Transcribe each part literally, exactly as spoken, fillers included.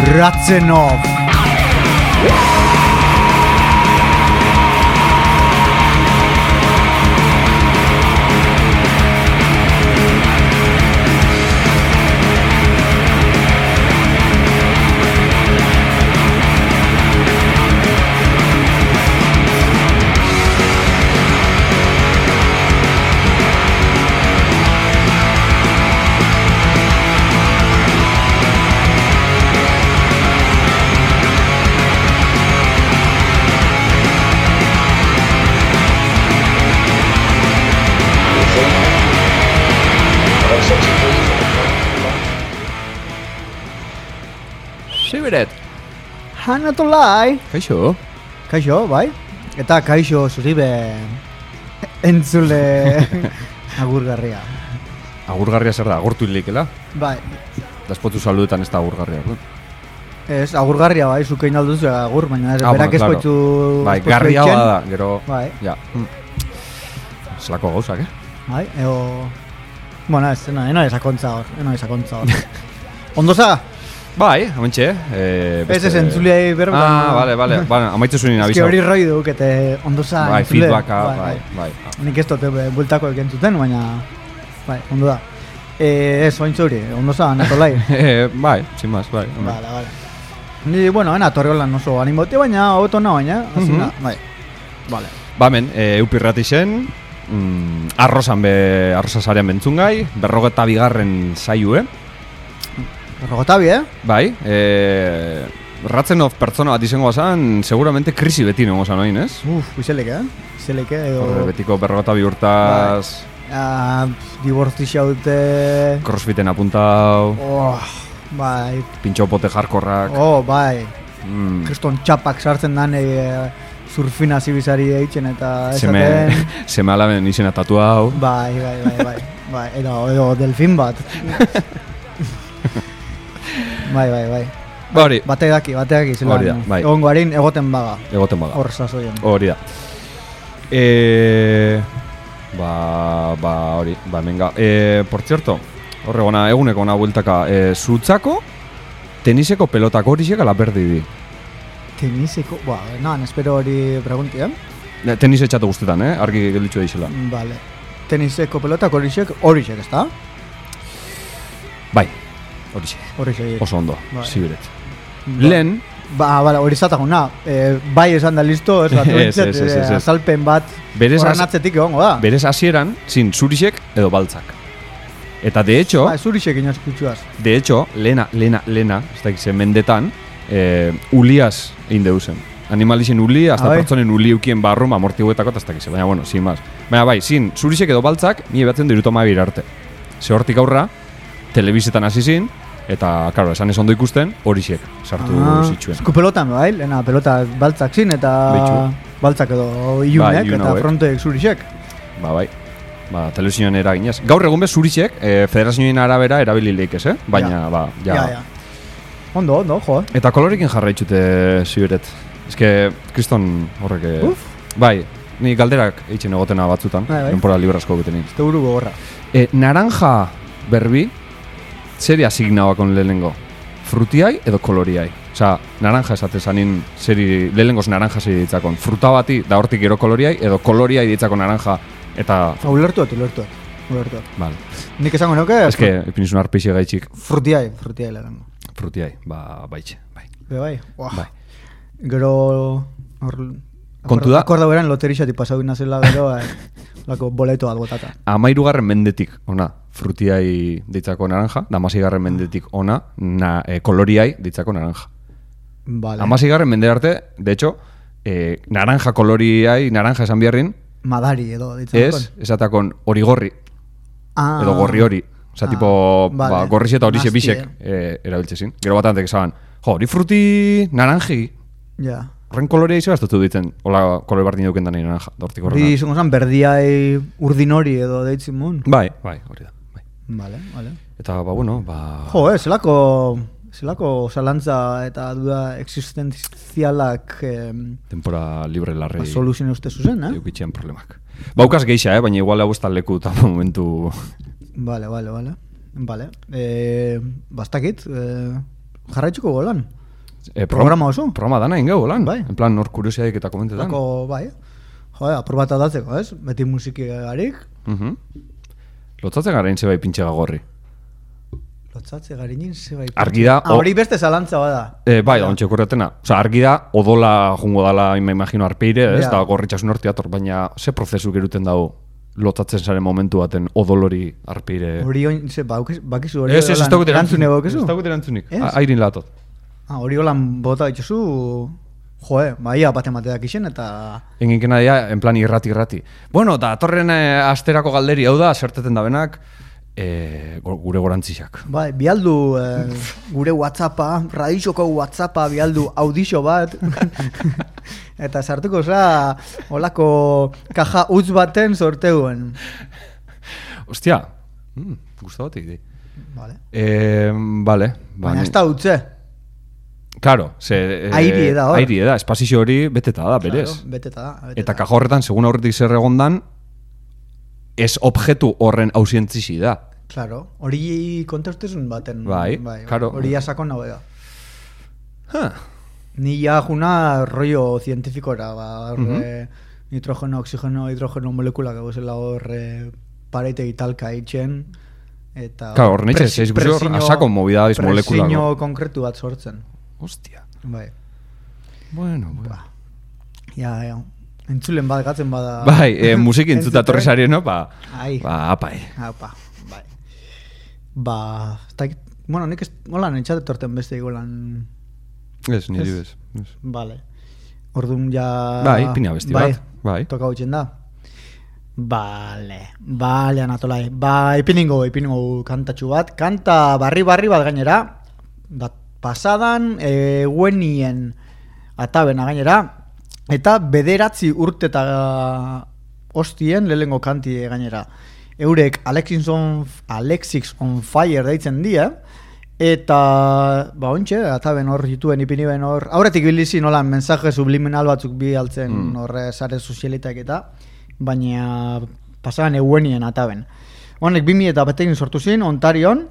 Ratzenov. Sibiret. Hanatolai. Kaixo. Kaixo, bai. Eta kaixo zuribe entzule agurgarria. Agurgarria zer da, agurtu hilikela? Bai. Daspotu saludetan ez da agurgarria. No? Ez, agurgarria bai, zukein alduzu agur, baina ez, Ah, berak bueno, espoitzu... Bai, garria da, gero... Bai. Ja. Zelako gauzak, eh? Bai, ego... Bueno, ez, eno, eno esakontza hor, eno esakontza hor. Ondoza? Bai, hamentxe, eh... Ez ez entzuliai berba... Ah, bale, bale, bale, amaitzu zuen abizo. Ez hori roi duk, eta ondoza Bai, entzule. feedbacka, bai, bai. Nik ez dut bueltako ekentzuten, baina... Bai, ondo da. Eh, ez, ointzu hori, ondoza, natolai. Eh, bai, sin más, bai. Bale, bale. Ni, bueno, ena torreolan oso animote, baina hobeto na, baina, azina, bai. Bale. Ba, men, e, eupirrati zen, mm, arrozan be, arroza zarean bentzungai, berrogeta bigarren zaiue. Berrogotabi, eh? Bai, e, Ratzenov pertsona bat izango zan, seguramente krisi beti nengo zan oin, ez? Uf, izeleke, eh? Izeleke, edo... Horre, betiko berrogeta bi urtaz... Ah, dibortzi xaute... Crossfiten apuntau... Oh, bai... Pintxopote jarkorrak... Oh, bai... Mm. Kriston txapak sartzen dan e, surfina zibizari eitzen eta Seme, esaten... seme alaben izena tatu hau... Bai, bai, bai, bai... bai, edo, edo delfin bat... Bai, bai, bai... Ba hori... Bate daki, bate daki zelan... Hori da, bai. Egon guarin egoten baga... Egoten baga... Hor sasoien... Hori da... Eee... Ba... Ba... Hori... Ba, menga... Eee... Por cierto... Horre gona, eguneko gona bueltaka... Eee... Zutzako... Teniseko pelotak horixek ala berdi di. Teniseko... Ba, nahan, espero hori pregunti, eh? Tenis etxatu guztetan, eh? Argi gelditxu deixela. Vale. Teniseko pelotak horixek... Horixek, ez da? Bai... Horixe. Horixek. Oso ondo. Bai. Zibiret. Ba. Lehen... Ba, bale, hori zataguna. Eh, bai esan da listo, ez bat, Ez, ez, ez, ez. azalpen bat Berez horren az- atzetik egongo da. Berez hasieran, zin zurixek edo baltzak. Eta de hecho... Ba, zurixek inoz kutsuaz. De hecho, lena, lena, lena, ez da ikizen mendetan, eh, uliaz egin deusen. Animalizien uli, hasta Abai. pertsonen uli eukien barru, amortiguetako, eta ez dakize, baina, bueno, sin más. Baina, bai, zin, zurixek edo baltzak, mi ebatzen dirutoma arte. Ze hortik aurra, telebizetan hasi zin, eta, karo, esan ez ondo ikusten, horixek sartu Ah, zituen. esku pelotan, bai, lehena pelota baltzak zin, eta Beitxu. baltzak edo ilunek, ilun eta hauek. fronteek zurixek. Ba, bai. Ba, telebizioan eraginez. Gaur egun bez zurixek, eh, federazioen arabera erabili leikez, eh? Baina, Ja. ba, ja. Ja, ja. Ondo, ondo, jo, eh? Eta kolorekin jarraitzute Sibiret. Ez que, kriston horrek... eh, Uf. Bai, ni galderak eitzen egotena batzutan, Bai, bai. denpora librasko betenin. Este buru gogorra. E, naranja berbi, zeri asignauakon lehenengo? Frutiai edo koloriai? Osa, naranja esate zanin, zeri, lehenengoz naranja zeri ditzakon. Fruta bati, da hortik gero koloriai, edo koloriai ditzakon naranja, eta... Ha, ulertu dut, ulertu dut. Ulertu dut. Vale. Nik esango nuke... Ez que, ipinizun arpeixi gaitxik, Frutiai, frutiai lehenengo. frutiai, ba, baitxe, bai. Be bai, uah. Bai. Gero... Hor, Kontu da- Akorda beran loterixati pasau inazela gero, eh, lako boleto bat botata. Amairugarren mendetik ona frutiai ditzako naranja, da amasigarren mendetik ona na, e, koloriai ditzako naranja. Vale. Amasigarren mende arte, de hecho, e, naranja koloriai, naranja esan biharrin, Madari edo, ditzen. ez, esatakon origorri, Ah, edo gorri hori. Osa, Ah, tipo, vale. ba, gorrixe eta horixe Nasty, bisek e, erabiltzezin. Gero bat antek esaban, jo, hori fruti naranji, Ja. horren kolorea izo gaztatu ditzen, hola kolore bardin duken da nahi naranja, da hortik Hori horrena. izango zan, berdiai urdin hori edo deitzen mun. Bai, bai, hori da, bai. Vale, vale. Eta, ba, bueno, ba... Jo, eh, zelako, zelako zalantza eta duda existenzialak eh, Tempora libre larri... ba, soluzioen uste zuzen, eh? Eukitxean problemak. Baukaz geixa, eh? Baina igual hau ez tal leku eta momentu... Vale, vale, vale. Vale. Eh, bastakit, eh, jarraitzuko golan. E, programa oso. Programa dana ingeu, lan. Bai. En plan, hor kuriosiadik eta komentetan. Dako, bai. Jo, aprobata datzeko, ez? Beti musiki garik. Mhm. Lotzatzen gara intze bai pintxe gagorri. Lotzatze garinin zebai. Argi da... Ah, hori beste zalantza bada. Eh, bai, da, ontxe korretena. Osa, argi da, odola jungo dala, me imagino, arpeire, ez? Ja. Da, gorritxasun hortiator, baina ze prozesu geruten dago lotatzen zaren momentu baten odolori arpeire... Hori oin, ze, bakizu hori... Ez, ez, ez daukut erantzune erantzunik. bakizu? Ez daukut erantzunik. Ez? A- Airin latot. Ah, hori holan bota ditzuzu... Joe, baia bat emateak isen eta... Enginkena dira, en plan irrati-irrati. Bueno, da, atorren eh, asterako galderi hau da, zerteten da benak, eh, gure gorantzixak. Bai, bialdu eh, gure WhatsAppa, radixoko WhatsAppa bialdu audixo bat. Eta sartuko za, holako kaja utz baten sorteuen. Ostia, mm, guztu bat egite. Vale. Eh, vale. Baina ez da utze. Claro, se... Eh, Airi da, hor. Airi da, espazio hori beteta da, berez. Claro, beteta da. Beteta. Eta kaja horretan, segun aurretik zer egondan, ez objektu horren ausientzisi da. Claro, hori kontaustezun baten. Bai, claro. Hori asakon nago da. Huh. Ni ja juna rollo cientifikora, ba, hor, Mhm. eh, nitrogeno, oxigeno, hidrogeno molekulak egozela hor eh, pareite italka itxen. Eta Claro, hor nitxe, presi- zeiz guzi hor presiño- asako movida biz molekulako. presiño konkretu bat sortzen. Hostia. Bai. Bueno, bueno. Ba. Ja, ja. Entzulen bat gatzen bada. Bai, eh, musiki entzuta Entzuten. torri sarien, ba, Ai. ba, apai. Apa, bai. Ba, ez dakit, bueno, nik ez, holan entxate torten beste igualan. Ez, niri Ez. bez. Ez. Vale. Orduan ja... Bai, pina besti bai, bat, bai. Toka hutsen da. Vale, vale, Anatolai. Ba, ipiningo, ipiningo kantatxu bat. Kanta barri-barri bat gainera. Da, pasadan, eguenien atabena gainera. Eta bederatzi urteta hostien lehengo kanti gainera. Eurek Alexis on, Alexis on Fire deitzen die. Eta, ba, ontxe, ataben hor dituen ipiniben hor. Aurretik bilizi nolan mensaje subliminal batzuk bi altzen Mm. horre sare sozialetak eta. Baina pasagan eguenien ataben. Honek bi mila batekin sortu zin, Ontarion,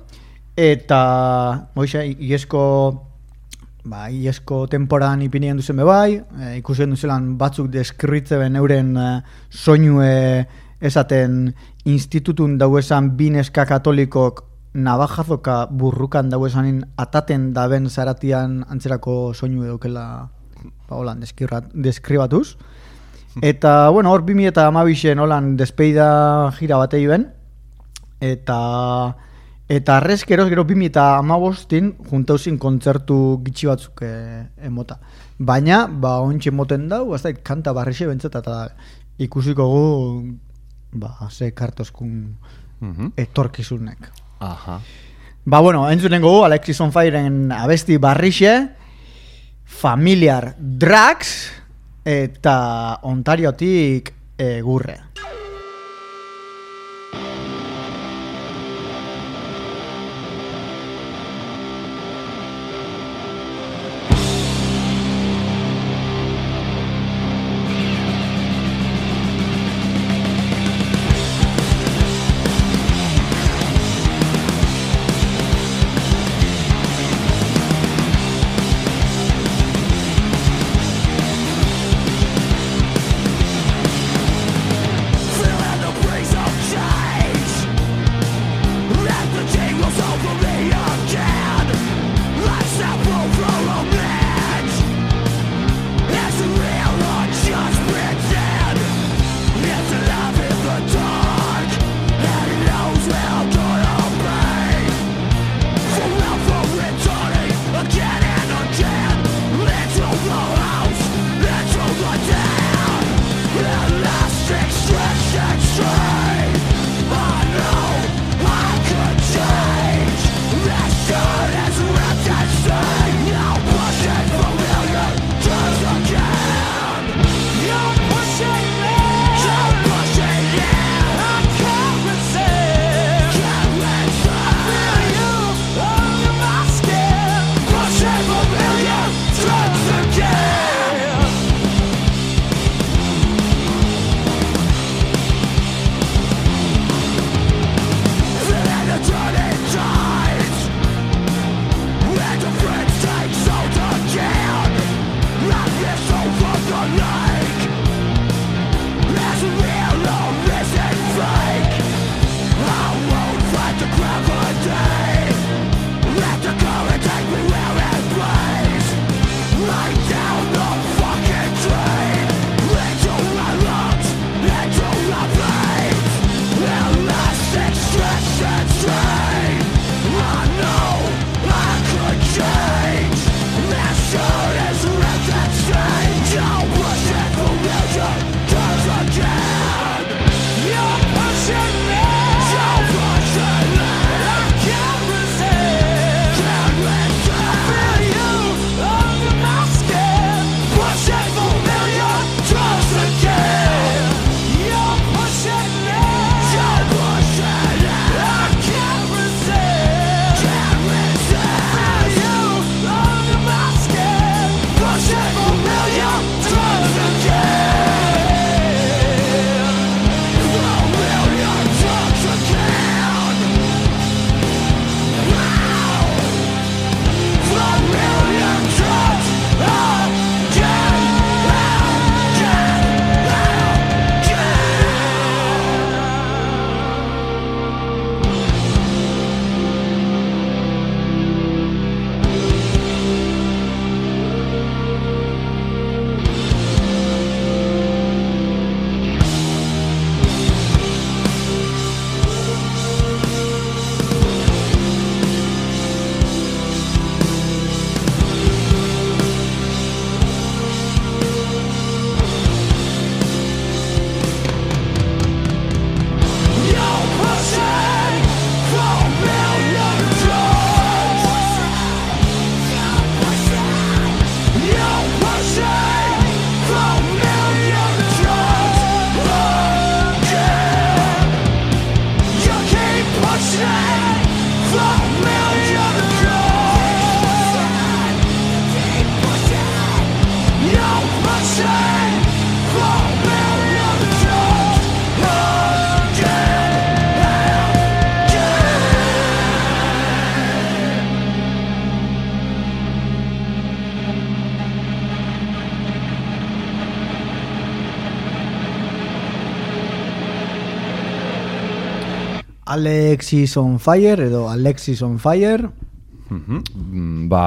eta oixe, iesko, ba, iesko temporan ipinien duzen bebai, e, ikusen duzelan batzuk deskritzen euren e, soinue esaten institutun dauesan bineska katolikok nabajazoka burrukan dauesanin ataten daben zaratian antzerako soinu eukela ba, holan deskribatuz. Eta, bueno, hor bi mila hamabixen holan despeida gira batei ben, eta eta arrez geroz gero bi mila hamabostin juntauzin kontzertu gitxi batzuk e, emota. Baina, ba, ontsi moten dau, ez da, kanta barrixe bentzat, eta ikusiko gu, ba, ze kartoskun Mhm. etorkizunek. Aha. Ba, bueno, entzuten gogu, Alexis on Fireen abesti barrixe, Familiar Drugs, eta Ontariotik e, gurre. Alexis on Fire edo Alexis on Fire. Mm-hmm. Ba...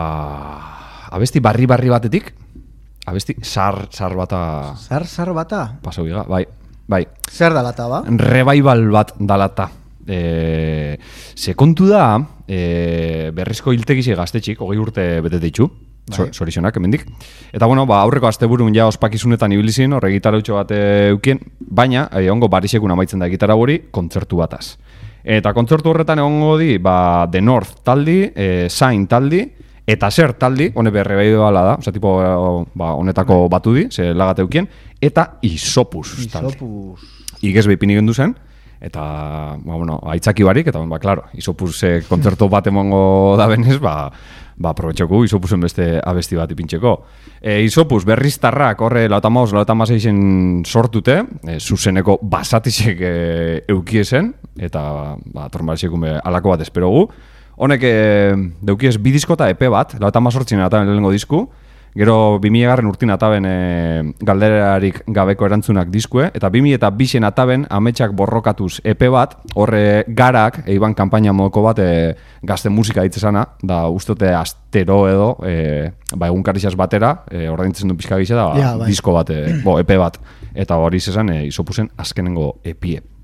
Abesti barri-barri batetik, abesti sar, sar bata... Sar, sar bata? Paso biga, bai, bai. Zer dalata, ba? Revival bat dalata. E, ze kontu da, e, berrizko hiltegizi gaztetxik, hogei urte bete ditzu, bai. Zorizionak, hemendik. Eta bueno, ba, aurreko asteburun ja ospakizunetan ibilizin, horre gitarautxo bat eukien, baina, egongo barisekun amaitzen da gitara hori, kontzertu bataz. Eta kontzertu horretan egongo di, ba, The North taldi, e, Sain taldi, eta zer taldi, hone berre behi bala da, oza, tipo, ba, honetako batu di, ze lagateukien, eta Isopus taldi. Isopus. Igez behipini gendu zen, eta, ba, bueno, aitzaki barik, eta, ba, klaro, Isopus e, kontzertu bat emongo da benez, ba, ba, aprobetxoku Isopusen beste abesti bat ipintxeko. E, Isopus berriztarrak horre lautamaus, lautamazeixen sortute, e, zuzeneko basatisek e, eukiesen, eta, ba, tormarizekun be, alako bat esperogu. Honek e, deukiez bi disko eta E P bat, lau eta mazortzien ataben lehenengo disku, gero bi mila garren urtin ataben e, galderarik gabeko erantzunak diskue, eta bi mila eta bisen ataben ametsak borrokatuz E P bat, horre garak, eiban kanpaina modoko bat e, gazte musika ditzesana, da ustote astero edo, e, ba, egun karixaz batera, e, ordaintzen du pixka gisa, da ba, ja, bai. disko bat, e, bo, E P bat, eta hori zesan e, Isopusen azkenengo E P E.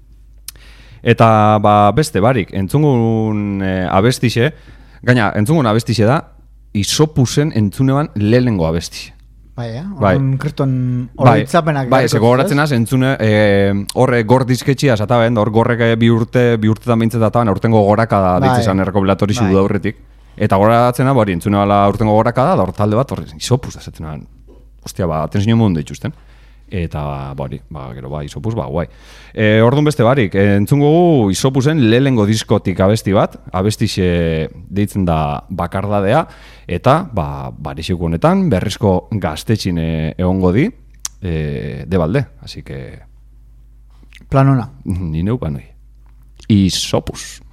Eta ba, beste barik, entzungun e, abestixe, gaina, entzungun abestixe da, Isopusen entzuneban lehenengo abestixe. Bai, eh? Bai. Horren kriston horretzapenak. Bai, bai, gogoratzen az, entzune, e, horre gor disketxia esataben, hor gorrek bi urte, bi urtetan behintzet ataben, aurtengo goraka da, bai. Ditzezan errekobilatori bai. Zudu aurretik. Eta gogoratzen da, hori, entzune bala aurtengo goraka da, da hor talde bat, hor, Isopus da zaten, ostia, ba, atentzio mundu dituzten. Eta, bari, ba, gero, ba, Isopus, ba, guai. E, orduan beste barik, e, entzungo Isopusen lehenengo diskotik abesti bat, abestixe deitzen da Bakardadea, eta, ba, barixeko honetan, berrizko gaztetxin egongo di, e, debalde, así que... Planona. Ni neu banoi. Isopus.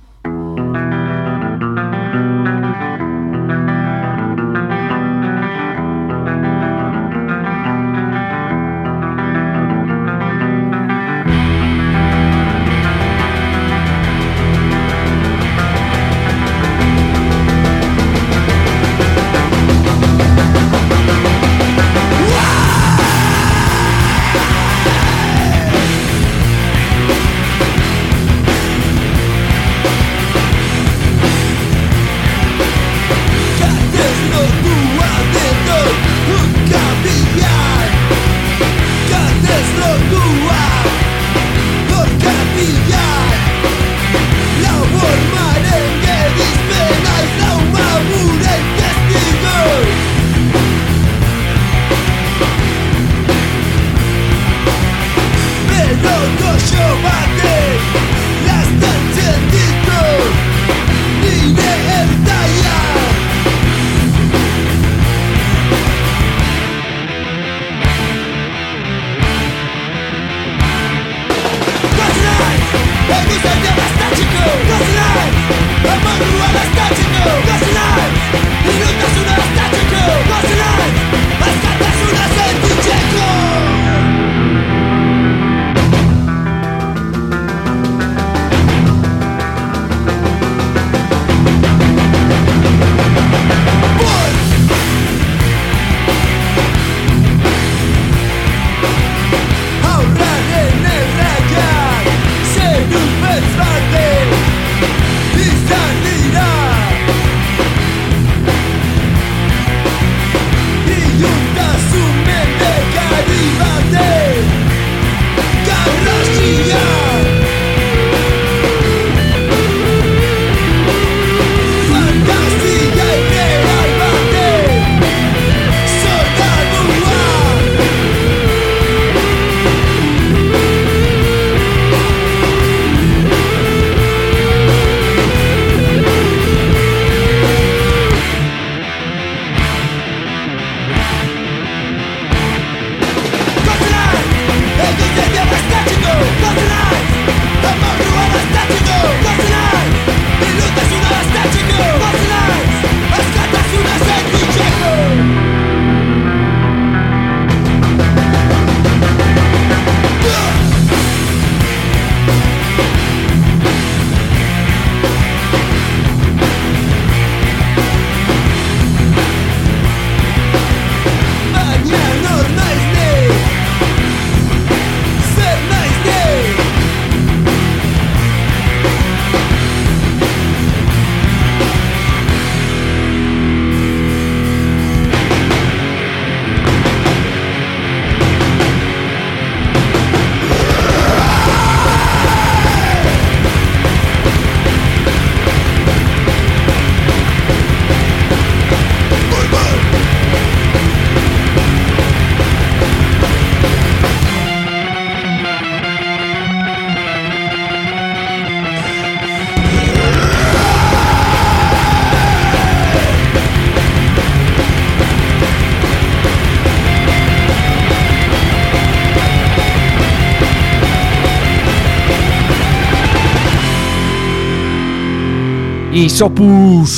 Isopus!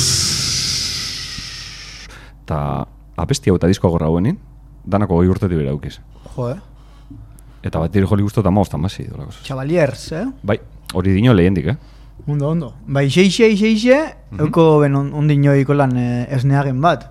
Eta abesti hau eta disko agorra hauenin, danako goi urtetik bera aukiz. Jo, eh? Eta bat diri joli guztu eta maoz tamasi. Chavaliers, eh? Bai, hori dino lehendik, eh? Ondo, ondo. Bai, xeixe, xeixe, mm -hmm. euko ben ondino ikolan eh, esneagen bat.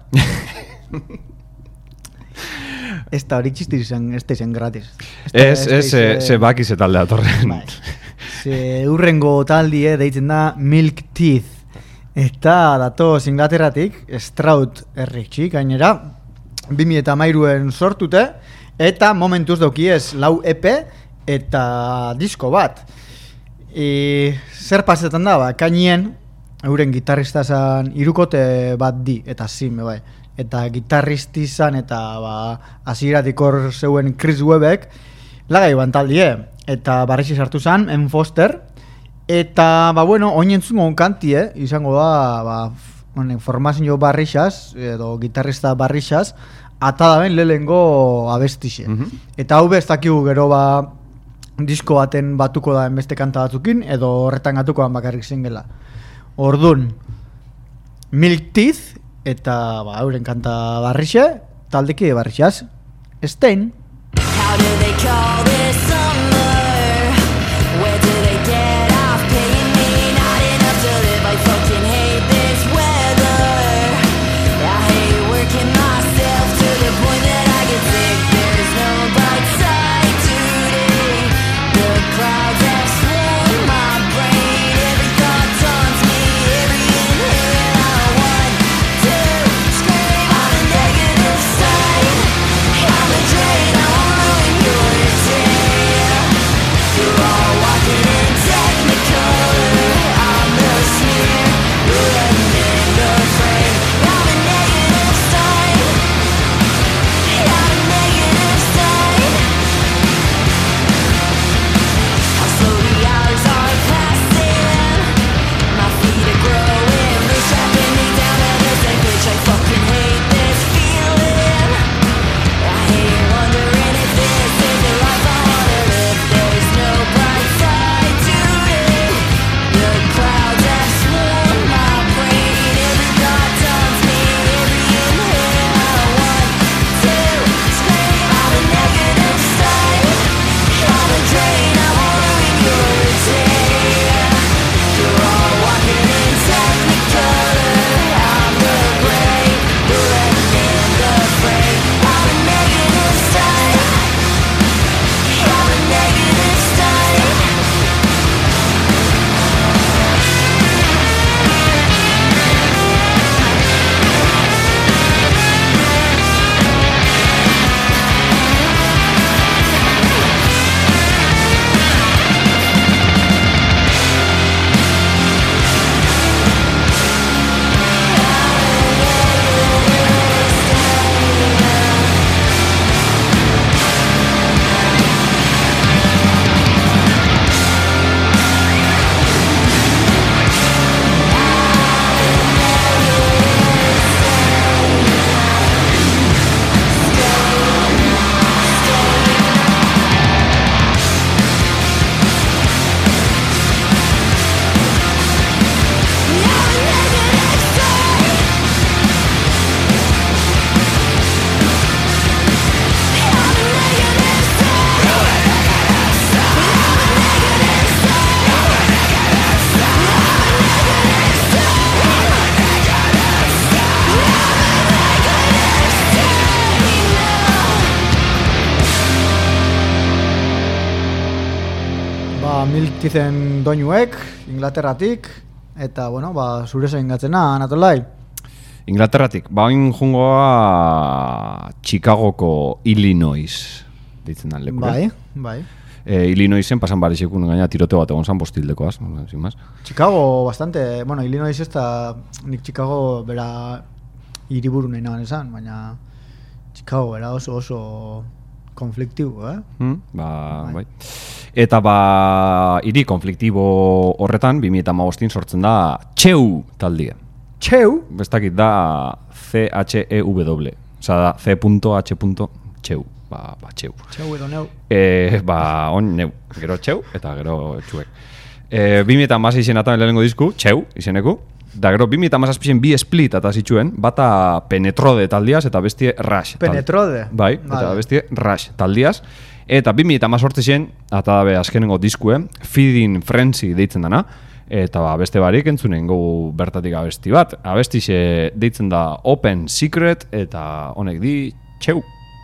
Ez da hori txistiz zen, ez da zen gratis. Ez, ez, ze bakiz eta aldea torren. Bai. Ze urrengo taldie deitzen da Milk Teeth. Eta datoz Inglaterratik, Stroud herritxik, gainera, bi mila hamairuen sortute, eta momentuz daukiez lau E P eta disko bat. E, zer pasetan da, ba, kainien, euren gitarrista zan irukote bat di, eta zime, bai. Eta gitarristi zan, eta ba, aziratik hor zeuen Chris Webbek, lagai bantaldie, eta barrexi sartu zan, En Foster, eta, ba, bueno, oinentzungo onkantie, izango da, ba, honen, formazio barrixaz, edo gitarrista barrixaz, ata da ben lehengo abestixe. Mm -hmm. Eta hau ez dakigu gero, ba, disko baten batuko da beste kanta batzukin, edo horretan gatukoan bakarrik zingela. Ordun, Milk Teeth, eta ba, euren kanta barrixe, taldeki barrixaz, Stain. How do they call this summer? Where do they get off paying me? Not enough to live, I fucking hate this weather. I hate working myself to the point that I get sick. There's no bright side today. The clouds have swarmed my brain. Every thought taunts me, every inhale I want to scream. I'm a negative side. I'm a drain, I won't ruin your day. You're all walking in technicolor. I'm the smear, running in the frame. I'm a negative side. I'm a negative side. How slow the hours are passing. My feet are growing, they're strapping me down to this end, bitch. I fucking hate this feeling. I hate wondering if this is the life I wanna live. There's no bright side today. The clouds have swarmed my brain. Every thought taunts me, every inhale I want to scream. I'm a negative side. I'm a drain, I won't ruin your day. You're all walking in technicolor. I'm the brain, running in the frame. I'm a negative side. I'm a negative side. Ba, Milk Teethen doinuek, Inglaterratik, eta, bueno, ba, zure zein gatzena, Anatolai. Inglaterratik, ba oin jungoa Chicagoko Illinois ditzen dan lekura. Bai, bai. E, Illinoisen pasan barixekun gaina tirote bat egon zan bostildekoaz, sin más. Chicago bastante, bueno, Illinois ez da, nik Chicago bera hiriburu nahi nahan esan, baina Chicago bera oso oso konfliktibo, eh? Hmm, ba, bai. bai. Eta ba, hiri konfliktibo horretan, bi mila hamabostin sortzen da Cheu taldie. Cheu? Bestakit da C H E W, oza da C H Cheu, ba, ba Cheu. Cheu edo neu. E, ba, on neu, gero Cheu eta gero Txuek. E, bi mila hamasei izen atan lehenengo disku, Cheu izeneku, Da gero, bi mila hamazazpien bi split eta zituen, bata Penetrode taldiaz eta bestie Rush. Penetrode? Bai, vale. Eta bestie Rush taldiaz. Eta bi mila hamazortzien, eta dabe azkenengo diskue, Feeding Frenzy deitzen dana, eta ba, beste barik entzunen gogu bertatik abesti bat. Abestixe deitzen da Open Secret, eta honek di txeu.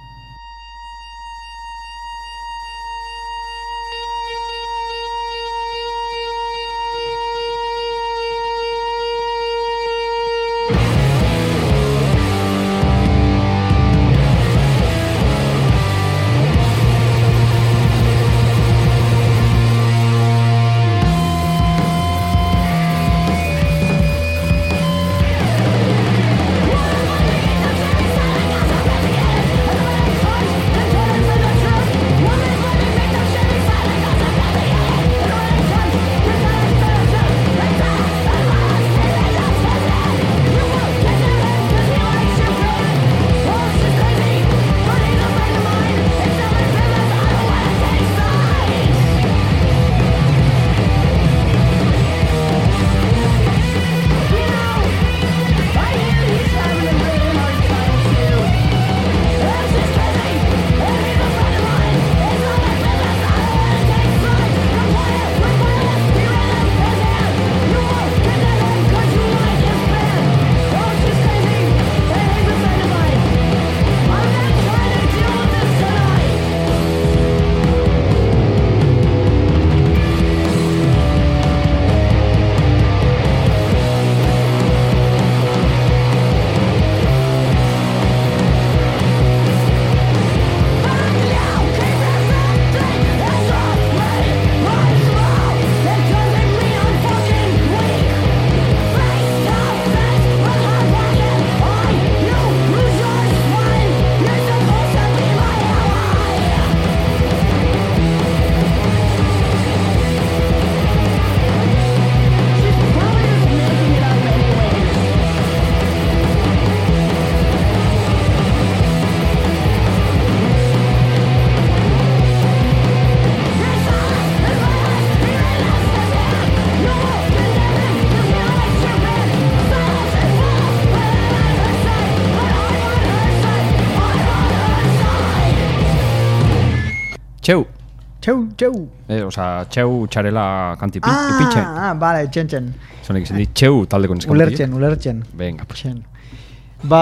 Txeu. Txeu, txeu. Eh, oza, txeu txarela kanti pi, ah, ipitxe. Ah, bale, txen, txen. Zonek izan di, txeu taldeko neskan. Ulertzen, ulertzen. Venga, pues. Txen. Ba,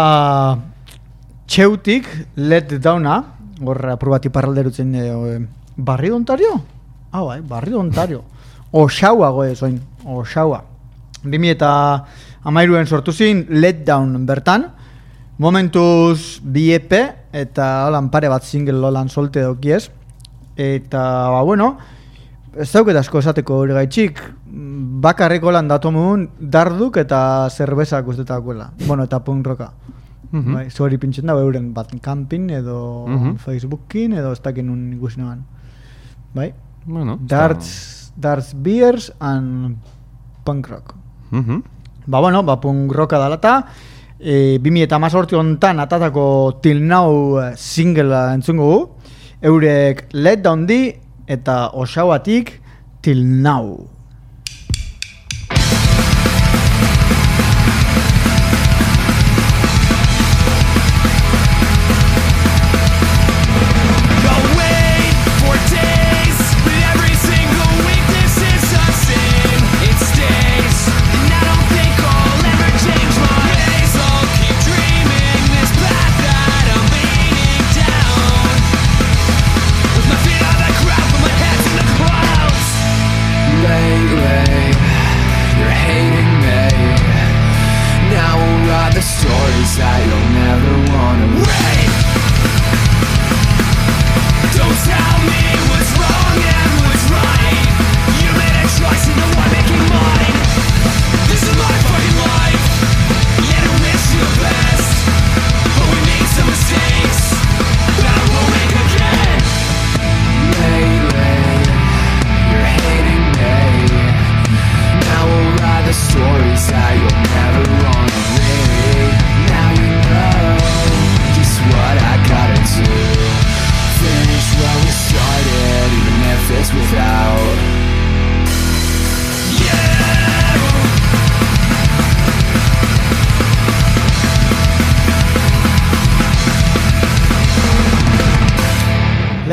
txeutik let downa, gorra probati parralderutzen e, barri dontario? Ah, bai, barri dontario. Osaua goe zoin, osaua. Bimi eta amairuen sortu zin let down bertan. Momentuz bi E P eta holan pare bat single holan solte daukiez. Eta, ba, bueno, ez dauket asko esateko hori gaitxik, bakarriko lan datomun darduk eta zerbezak ustetakuela. Bueno, eta punk rocka. Uh-huh. Bai, zori pintzen da, euren bat camping edo uh-huh. Facebookin edo ez dakin un ikusi neban. Bai? Bueno, darts, darts beers and punk rock. Uh-huh. Ba, bueno, ba, punk rocka dalata. E, bi mila hamazortzi hontan atatako Till Now singlea entzungo gu. Eurek Let Down di eta Osauatik Till Now. Lay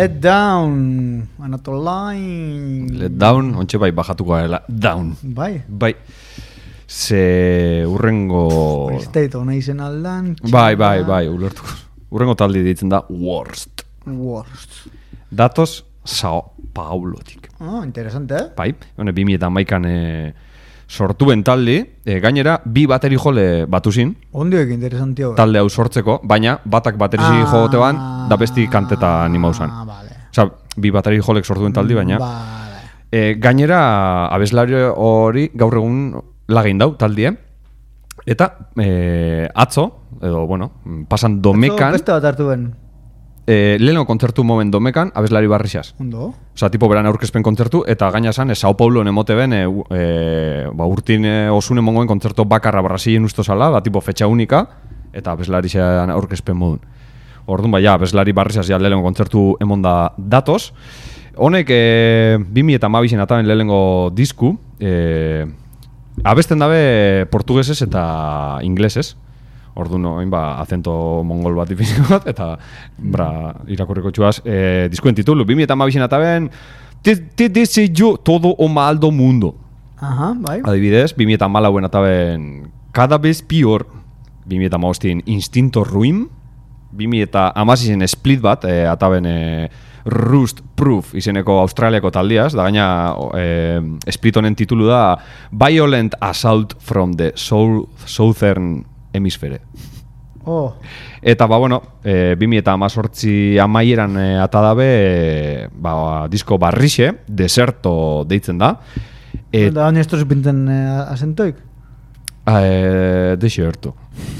Let down, Another line. Let down, ontxe bai, bajatuko garela, down. Bai. Bai. Ze urrengo... State hona izen aldan. Bai, bai, bai, ulertuko. Urrengo taldi ditzen da Worst. Worst. Datoz Sao Paulotik. Oh, interesante, eh? Bai, hone bi mila hamaikan e, sortuen taldi, e, gainera bi bateri jole batuzin. Ondioek interesante hau. Talde hau sortzeko, baina batak baterizi ah, joteban, da besti kanteta animauzan. Ah, vale. Osa, bi bateri jolek sortuen taldi, baina. Vale. E, gainera, abeslari hori gaur egun lagin dau taldie. Eta e, atzo, edo, bueno, pasan domekan... Atzo beste bat hartu ben. E, lehenko kontzertu momen domekan, abeslari barrixaz. Ondo? Osa, tipo beran aurkezpen kontzertu, eta gaina esan, e, Sao Paulo emote ben, e, e, ba, urtin e, osune mongoen kontzertu bakarra Brasilien usto zala, ba, tipo fetxa unika, eta abeslari zean aurkezpen modun. Orduan, ba, ja, abeslari barrixaz ja lehenko kontzertu emonda datoz. Honek, e, bi mila hamabien ataben lehenko disku, e, abesten dabe portugesez eta inglesez. Orduan, oin ba, acento mongol bat difiziko bat, eta bra, irakurriko txuaz, e, diskuen titulu, bi mila hamabien ataben, te deseo todo o mal do mundo. Aha, bai. Adibidez, bi mila hamalauen ataben, cada vez pior, bi mila hamabostin instinto ruin, bi mila hamazien split bat, e, ataben e, Rust Proof izeneko Australiako taldiaz, da gaina e, split honen titulu da Violent Assault from the Soul, Southern Hemisphere. Oh. Eta, ba, bueno, e, bi mila hamazortzi amaieran e, atadabe, e, ba, disko barrixe, deserto deitzen da. Et... Da, honi estos pinten e, asentoik? E, deserto.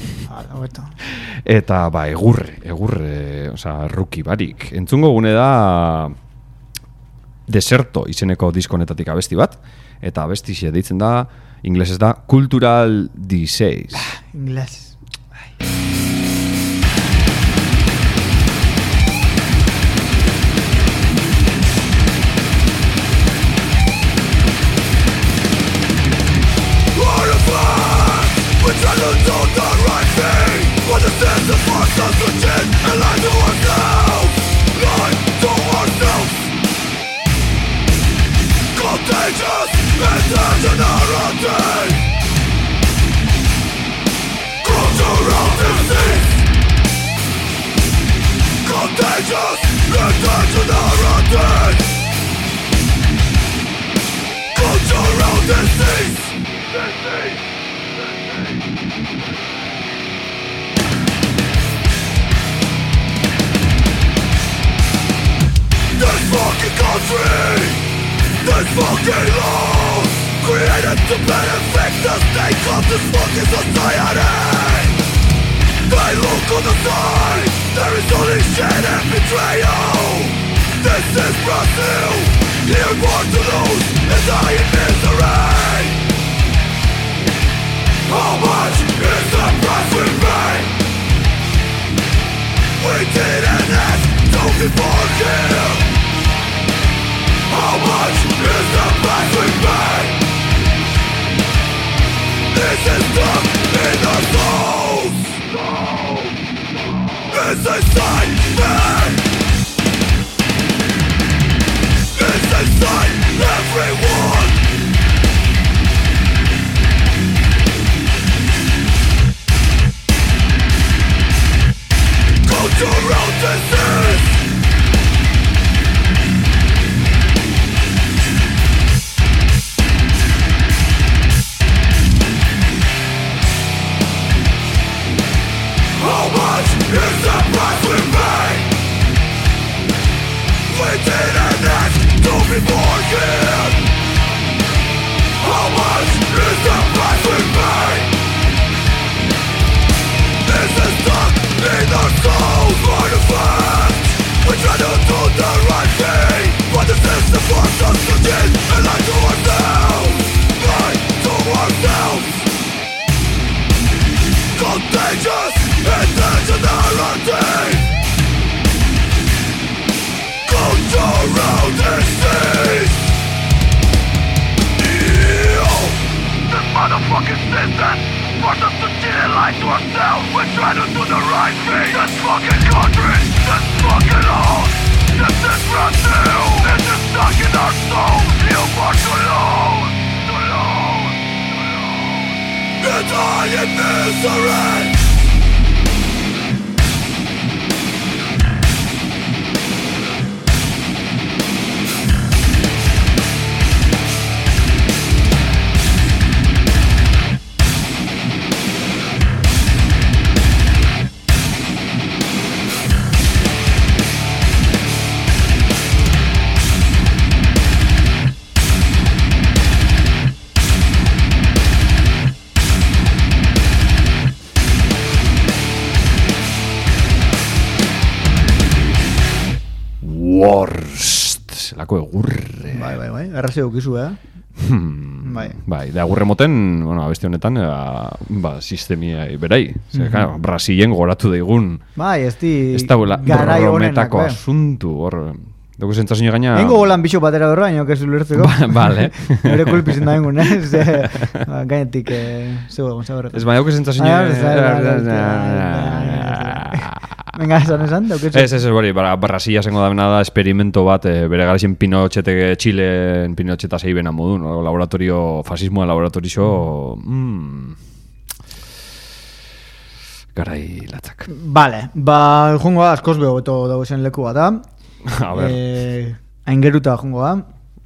Eta, ba, egurre, egurre, oza, ruki barik. Entzungo gune da Deserto izeneko diskonetatik abesti bat, eta abesti xe deitzen da, inglesez da, Cultural Disease. Inglés. We're trying to do the right thing. This fucking country, this fucking house. Worst, zelako egurre. Bai, bai, bai, errazio ukizu, eh? Hmm, bai. Bai, da egurre moten, bueno, abesti honetan, ba, ba sistemia berai. Zer, mm -hmm. Brasilen goratu daigun. Bai, ez di ez da garai brometako honenak, asuntu, hor. Dugu zentzazio gaina... Engo golan bixo batera dorra, baina ez ulertzeko. Ba, bale. Ere kulpizin da engun, eh? Ze, ba, gainetik, eh, zeu egon, zeu ez baina dugu zentzazio... Venga, esan esan, dauketzu. Ez, ez, ez, bori, Brasilia zengo da bena da experimento bat, e, bere garaizen Pinocheteke Txilen Pinocheta zeibena modu, no? Laboratorio, fasismoa laboratorio... Mm. Garai latzak. Vale, ba, jungo da, askoz beho beto dago zen leku bat, da. A ver. Eh, aingeruta jungo da.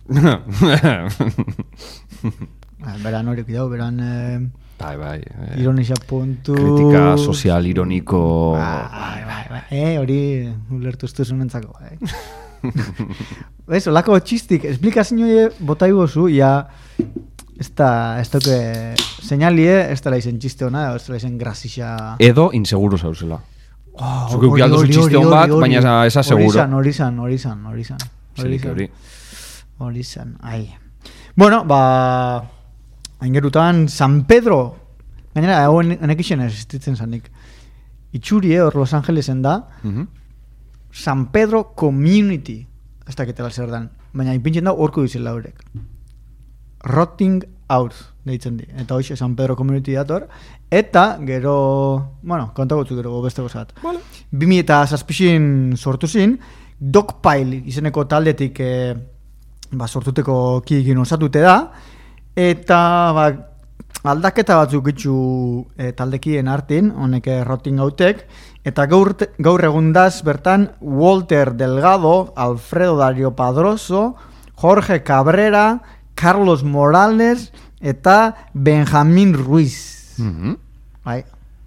Beran horiek dago, beran... Eh, bai, bai. Eh, ironisa puntu... Kritika sozial ironiko... Bai, bai, bai. Eh, hori ulertu estu zunentzako, bai. Ez, olako txistik, esplikazioa bota iguzu, ja... Ez da, ez toke... Señalie, ez da izen txiste hona, ez da izen grasixa... Edo inseguro zauzela. Oh, Zuke uki aldo zu txiste hon bat, baina esa seguro. Horizan, horizan, horizan, horizan. Hori. Horizan, ai. Bueno, ba... Aingerutan, San Pedro, gainera, hau enekixen existitzen zanik. Itxurie, hor Los Angelesen da, uh-huh. San Pedro Community, ez dakitela zer dan, baina ipintzen da horko dizela horrek. Rotting Out, deitzen di. Eta hoxe, San Pedro Community dator, eta gero, bueno, kontagotzu gero beste gozat. Vale. Bimi eta zazpixin sortu zin, Dogpile izeneko taldetik eh, ba, sortuteko kikin osatute da, eta ba, aldaketa batzuk itxu e, taldekien artin, honek Rotting Outek, eta gaur, gaur egundaz bertan Walter Delgado, Alfredo Dario Padroso, Jorge Cabrera, Carlos Morales eta Benjamín Ruiz. Mm-hmm. Bai.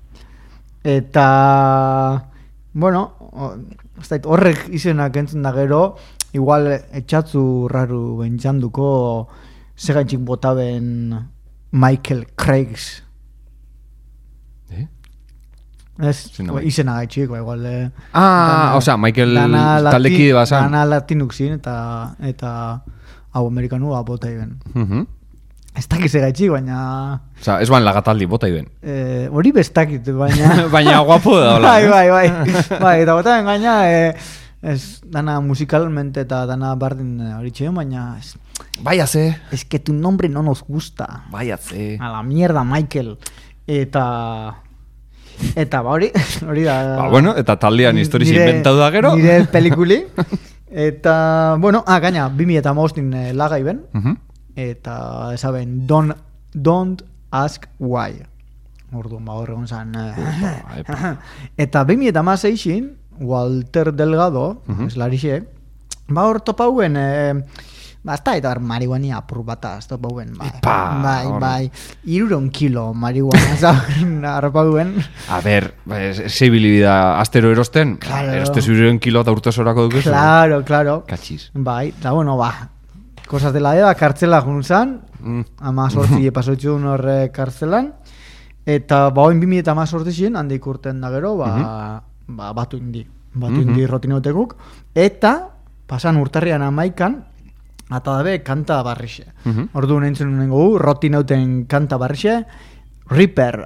Eta, bueno, horrek izenak entzun da gero, igual etxatzu raru bentzanduko segaitxik botaben Michael Craigs. Eh? Ez, izena gaitxik, igual... Eh, ah, o sea, Michael taldeki bazan. Dana latinuk zin, eta, eta hau amerikanua bota iben. Uh-huh. Ez dakiz gaitxik, baina... O sea, ez ban lagataldi bota iben. Eh, hori bestakit, baina... baina guapo da, hola. Bai, bai, bai. Bai, eta botaben gaina... Eh, ez, dana musikalmente eta dana bardin hori txean, baina... Ez, váyase. Es que tu nombre no nos gusta. Váyase. A la mierda, Michael. Eta... Eta, ba, hori, hori da... Ba, bueno, eta taldean historiz inventau da gero. Nire pelikuli. Eta, bueno, ah, gaina, bimi eta maustin eh, laga iben. Uh-huh. Eta, esaben, don't, don't ask why. Orduan, ba, horregon zan... Eh, eta, bimi eta mazeixin, Walter Delgado, uh-huh. eslarixe, ba, hor topauen... Eh, Ba, ez da eta marihuania apur bata, ez topa huen, bai, Epa, bai, or... bai, iruron kilo marihuana zauen arpa huen. A ber, ze bilibida astero erosten, claro. Eroste iruron kilo eta urte zorako dukezu. Claro, claro. Katxiz. Bai, da, bueno, ba, cosas de la eda, kartzela juntzan, mm. ama sortzi pasoitxun horre kartzelan, eta ba, oin bimi eta ama sortixin, handik urten da gero, ba, mm-hmm. ba batu indi, batu mm-hmm. indi rotineutekuk, eta pasan urtarrian amaikan, ata dabe kanta barrixe. Uh-huh. Ordu nentzen nengo roti nauten kanta barrixe, Reaper.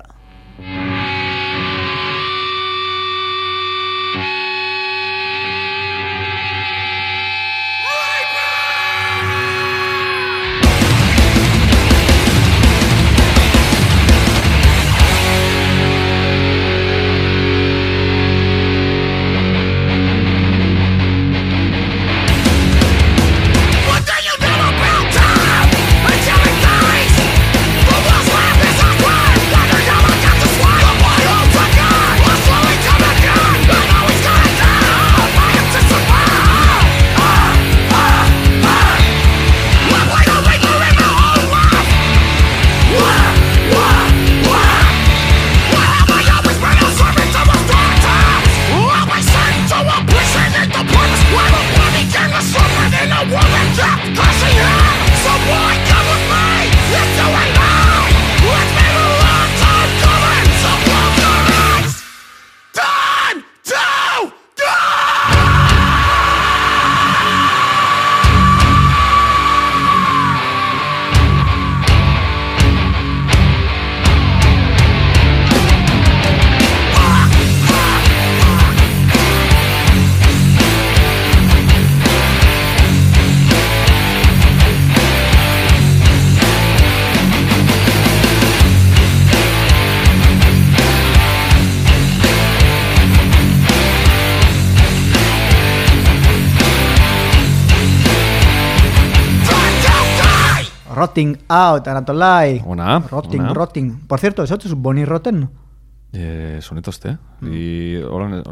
Rotting Out, Anatolai. Ona, Rotting, ona. Rotting. Por cierto, ¿eso es Bonnie Rotten? Eh, sonetozte. Mm. I, holan...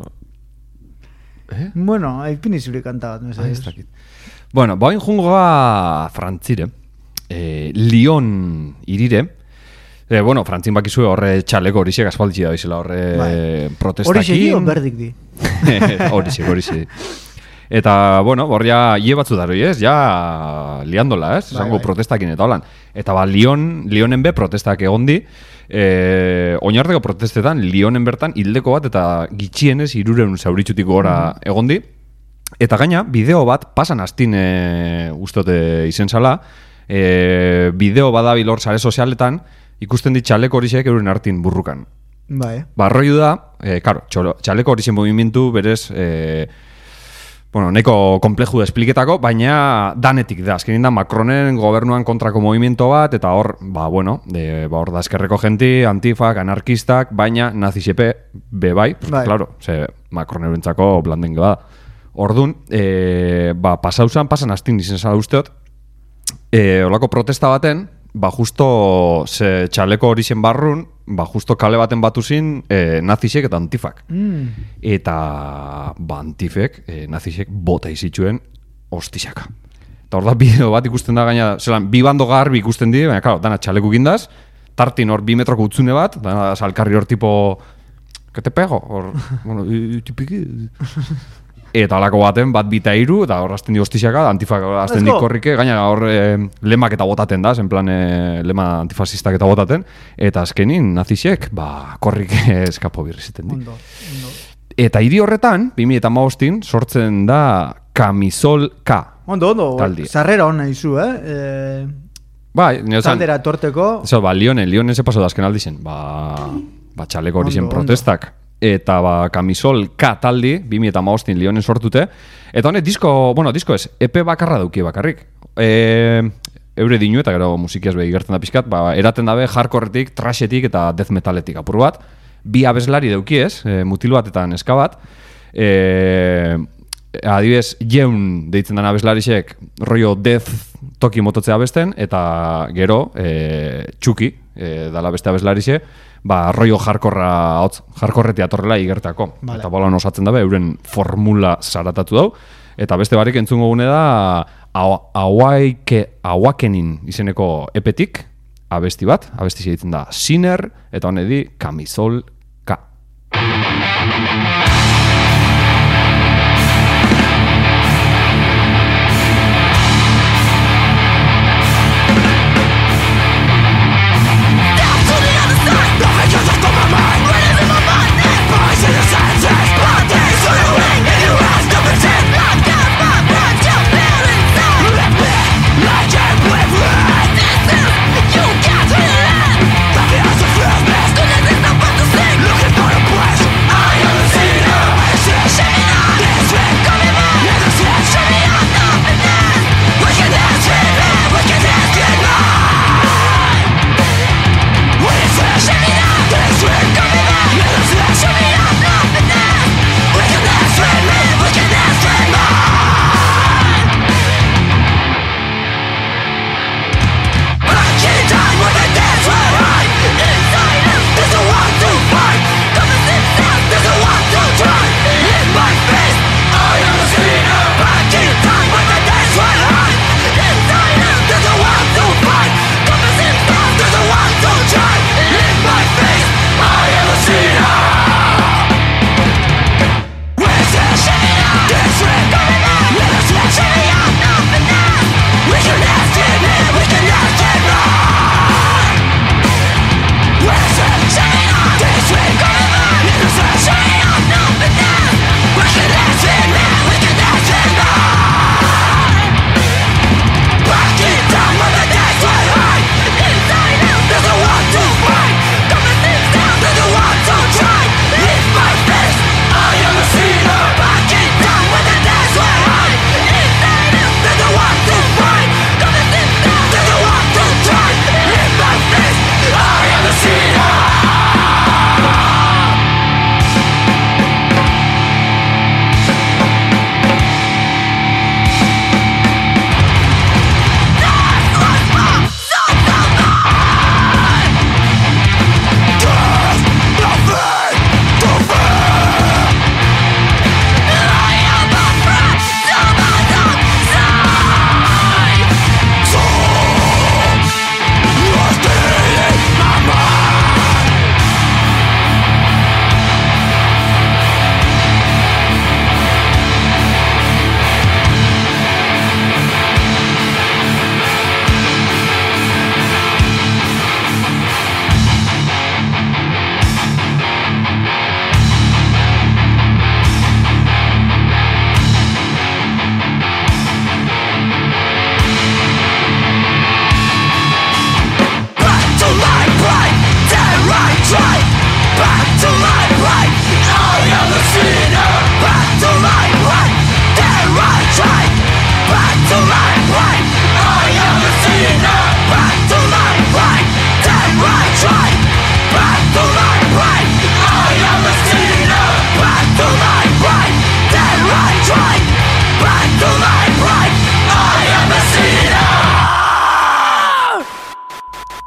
Eh? Bueno, ipini zuri kantabat, no Ah, ez dakit. Bueno, bain jungoa Frantzire. Eh, Lyon irire. Eh, bueno, Frantzin bakizue horre txaleko horixek asfaltxia da bizela horre bai. protestakin. Horixek dio berdik di. Horixek, horixek. Eta, bueno, hor ja hie batzu daroi, ez? Ja liandola, ez? Zango bai. protestakin eta holan. Eta ba, Lyon, Lyonen be protestak egondi, eh, oinarteko protestetan, Lyonen bertan hildeko bat eta gitxienez irureun zauritxutik gora mm. egondi. Eta gaina, bideo bat, pasan astin e, ustote izen zala, e, bideo badabil hor sare sozialetan, ikusten dit txaleko horixek euren hartin burrukan. Bai. Barroiu da, e, karo, txaleko horixen movimentu berez, e, bueno, neko kompleju da espliketako, baina danetik da. Azkenin da, Macronen gobernuan kontrako movimiento bat, eta hor, ba, bueno, de, ba, hor da eskerreko genti, antifak, anarkistak, baina nazisepe be bai, bai. Claro, ze Macronerentzako blanden da. Ordun, e, ba, pasauzan, pasan astin izen zala usteot, e, olako protesta baten, ba, justo ze txaleko hori zen barrun, ba, justo kale baten batu zin e, nazisek eta antifak. Mm. Eta, ba, antifek, e, nazisek bota izitxuen ostixaka. Eta hor da bideo bat ikusten da gaina, zelan, bi bando garbi ikusten di, baina, claro, dana txaleku gindaz, tartin hor bi metroko utzune bat, dana salkarri hor tipo, que te pego? Hor, bueno, tipiki... Eta alako baten, bat bita iru, eta hor azten di hostixaka, antifak azten di korrike, gaina hor e, lemak eta botaten da, en plan e, lema antifasistak eta botaten, eta azkenin nazisek, ba, korrike eskapo birriziten di. Ondo, ondo. Eta hiri horretan, bi mila hamabostin, sortzen da Camisol K. Ondo, ondo, taldia. zarrera hona izu, eh? eh Bai, nire zan, Taldera torteko. eso, ba, Lionen, Lionen ze paso da azken aldi zen, ba, ba txaleko hori zen Ondo, protestak. Eta ba, Camisol K taldi, bi mila hamabostin Lionen sortute. Eta honek disko, bueno, disko ez, E P bakarra dauki bakarrik. E, eure dinu eta gero musikiaz behi gertzen da pixkat, ba, eraten dabe hardcoretik, trashetik eta death metaletik apur bat. Bi abeslari dauki ez, e, mutil bat eta neska bat. E, adibidez, jeun deitzen den abeslarixek rollo death toki mototzea besten, eta gero, e, txuki, e, dala beste abeslarixe, ba, rollo jarkorra, hotz, jarkorretia atorrela igertako. Vale. Eta bolan osatzen dabe, euren formula zaratatu dau. Eta beste barik entzungo gune da, Awakenin izeneko epetik, abesti bat, abesti ditzen da Sinner, eta honedi Camisol K. This is, you got to learn. Don't be out of love, man. Don't let this stop us to sing.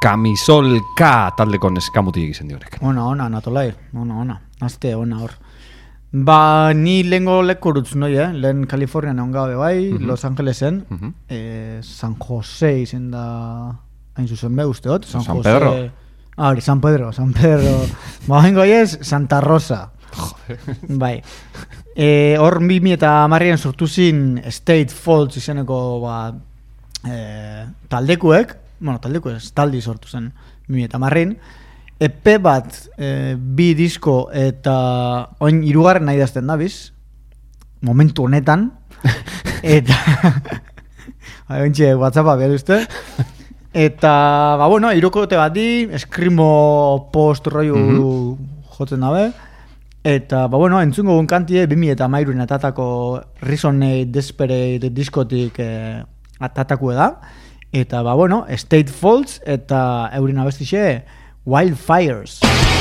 Kamisolka taldeko neskamutik egizien diorek. Ona, ona, Natolai, ona, ona, azte ona hor. Ba, ni lehengo lekurutz noi, eh? Lehen Kalifornian egon gabe bai, uh-huh. Los Angelesen, uh-huh. eh, San Jose izen da, hain zuzen be, usteot. San, San Jose... Pedro. Ah, hori, San Pedro, San Pedro. Ba, hengo ez, Santa Rosa. Bai. Eh, hor bimi eta amarrien sortu zin State Faults izeneko ba, eh, taldekuek, bueno, taldeko ez, taldi sortu zen bimi eta amarrin. E P bat, e, bi disko eta oin hirugarren nahi dazten dabiz, momentu honetan, eta ointxe WhatsAppa behar uste, eta, ba, bueno, irukote bat di, eskrimo post rollo mm-hmm. jotzen dabe, eta, ba, bueno, entzungo gun kantie, bimi eta mairuen atatako Resonate Desperate diskotik eh, atatakue da, eta, ba, bueno, State Faults eta eurin abestixe, Wildfires.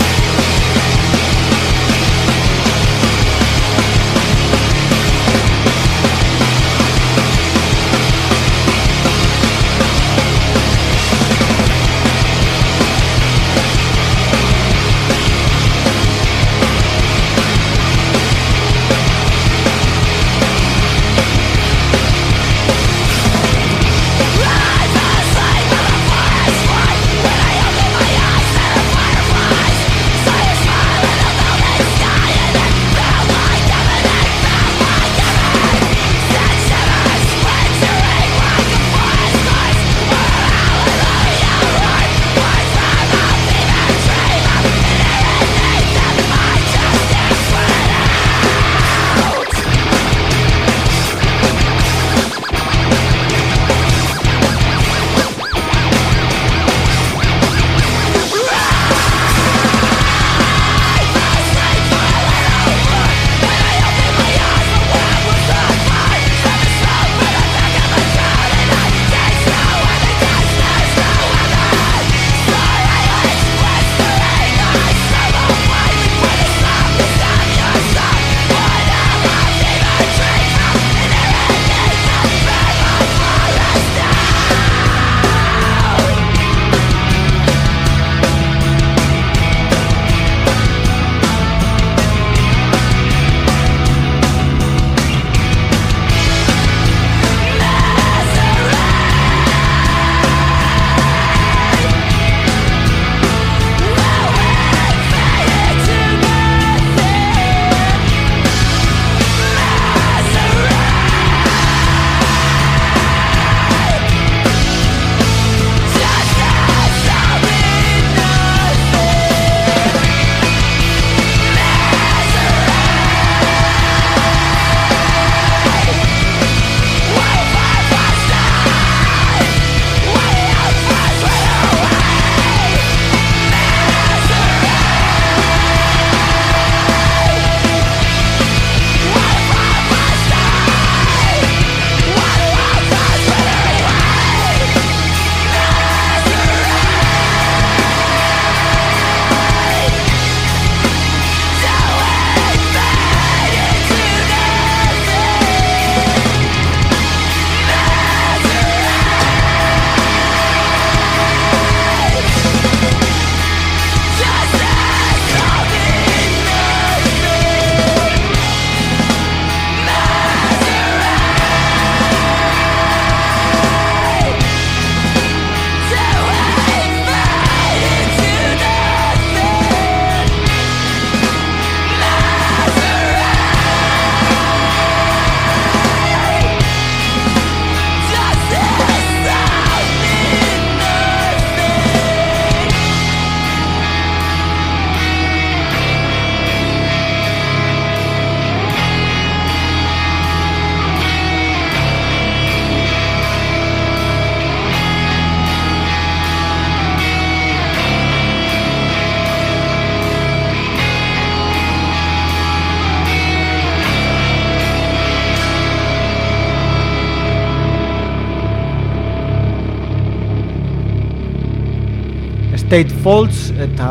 State Faults eta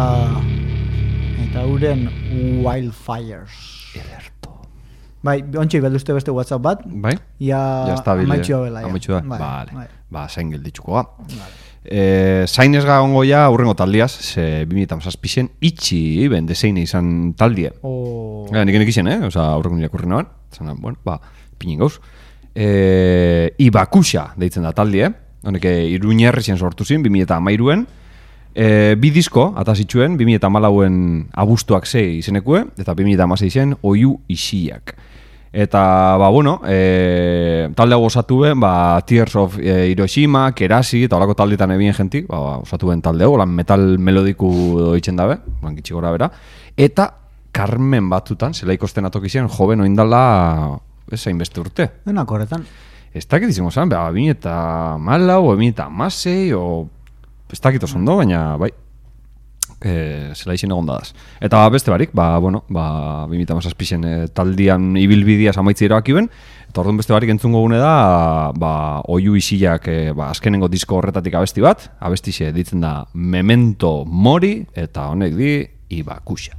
eta uren Wildfires. Ederto. Bai, ontsi belduzte beste WhatsApp bat. Bai? Ja, ja está bile. Amaitxu abela. Amaitxu da. Vale. Bai. Ba, zain gelditxuko ga. Vale. E, zainez gaongo ja aurrengo taldiaz, ze bi mila hamazazpien itxi ben deseine izan taldie. Oh. Gara, nik enik izan, eh? Osa, aurrengo irakurri naban. Zana, bueno, ba, pinin gauz. E, Ibakuxa deitzen da taldie. Honek, Iruñerrexen sortu zin, bi mila hamairuen. E, bi disko, atazitxuen, bi mila hamalauen abuztuak zei izenekue, eta bi mila hamaseizen Oiu Isiak. Eta, ba, bueno, e, talde hau osatu ben, ba, Tears of e, Hiroshima, Kerasi, eta holako taldeetan ebien jentik, ba, osatu ben talde hau, lan metal melodiku doitzen dabe, lan gitxi gora bera, eta Carmen batzutan, zela ikosten atokizien, joven oindala, ez hainbeste urte. Dena korretan. Ez dakit izango zan, ba, bi mila hamalau, o bi mila hamasei, o... Ez dakit oso ondo, baina, bai, e, zela izin egon dadaz. Eta beste barik, ba, bueno, ba, bi mila hamazazpien e, taldian ibilbidiaz amaitzi erabaki ben, eta orduan beste barik entzungo gune da, ba, Oiu Isiak e, ba, azkenengo disko horretatik abesti bat, abestixe ditzen da Memento Mori, eta honek di Ibakuxa.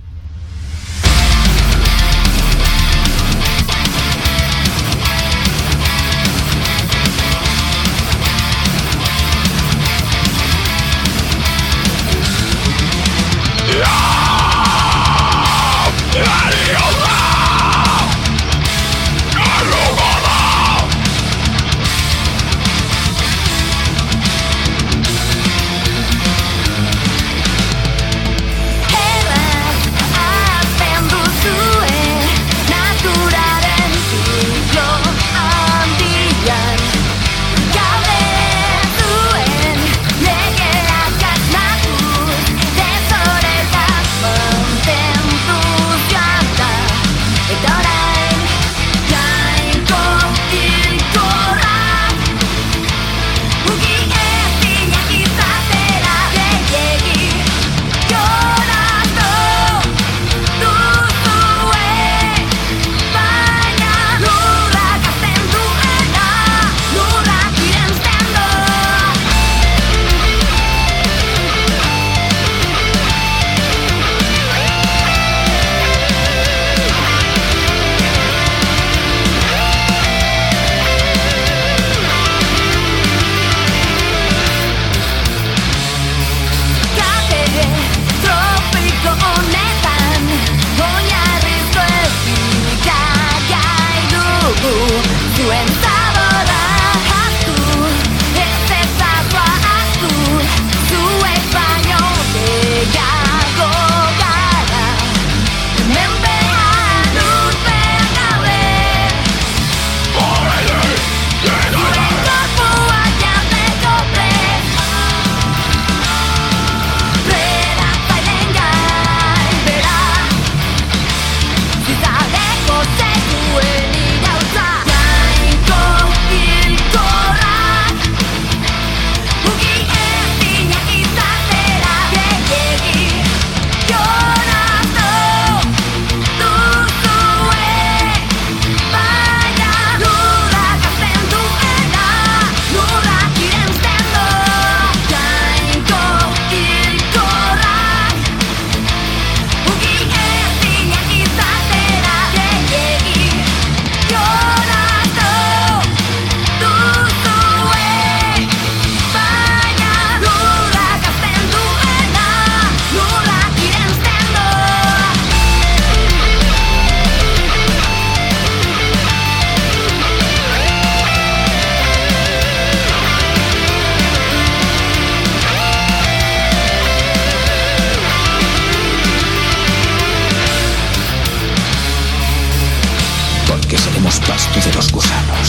pasto de los gusanos.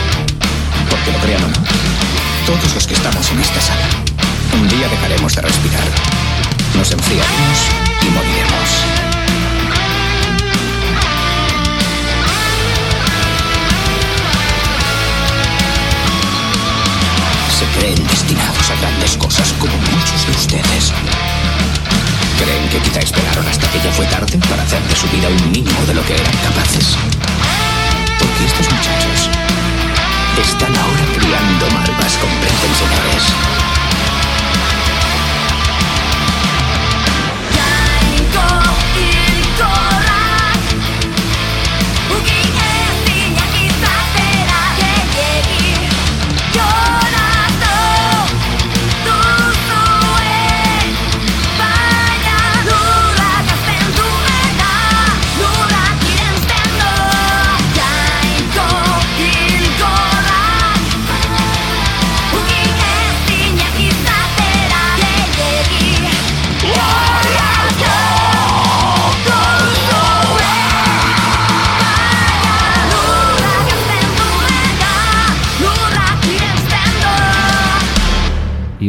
Porque lo crean o no, todos los que estamos en esta sala, un día dejaremos de respirar, nos enfriaremos y moriremos. Se creen destinados a grandes cosas como muchos de ustedes. Creen que quizá esperaron hasta que ya fue tarde para hacer de su vida un mínimo de lo que eran capaces. Porque estos muchachos están ahora criando malvas, comprenden, señores.